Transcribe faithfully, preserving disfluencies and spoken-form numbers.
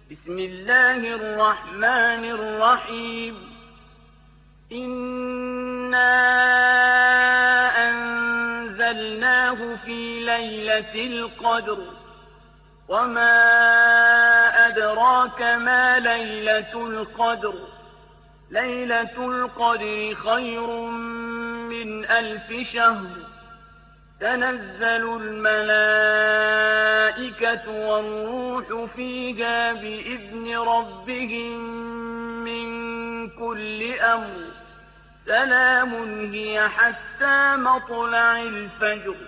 بسم الله الرحمن الرحيم إنا أنزلناه في ليلة القدر وما أدراك ما ليلة القدر ليلة القدر خير من ألف شهر تنزل الملائكة والروح فيها بإذن ربهم من كل أمر سلام هي حتى مطلع الفجر